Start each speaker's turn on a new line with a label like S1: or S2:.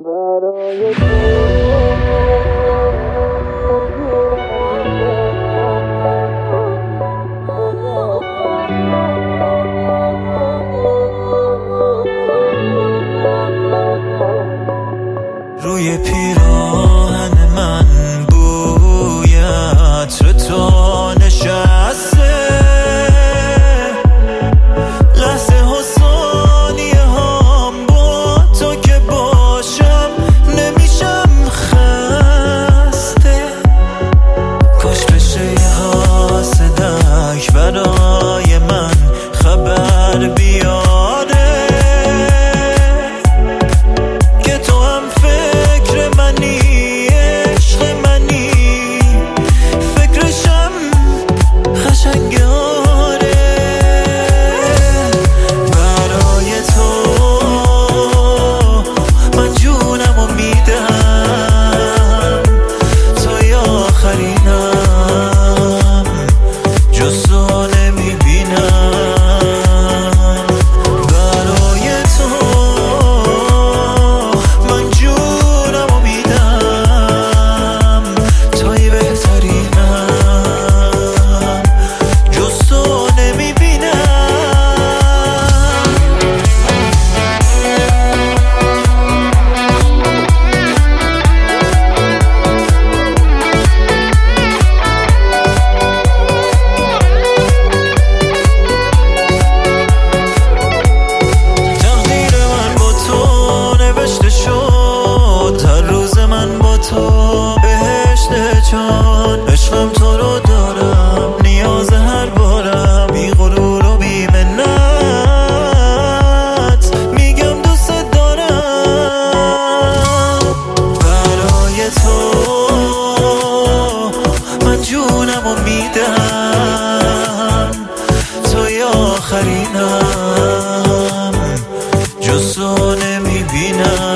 S1: برای
S2: روی پیراهن من بوی عطر تو نشسته، لحظه ها ثانیه هم با تو که باشم نمیشم خسته. کاش بشه یه حاسدک برای من خبر بیاره که تو هم فکر منی، عشق منی، فکرشم قشنگه. آره برای تو من جونمو میدم، توی آخرینم جز تو نمیبینم. برای تو من جونمو میدم، توی بهترینم جز تو نمیبینم. تقدیر من با تو نوشته شد، هر روز من با تو بهشت جان. عشقم تو رو دارم، نیاز هر بارم، بی غرور و بی منت میگم دوست دارم. برای تو من جونمو میدم، توی آخرینم جز تو نمیبینم.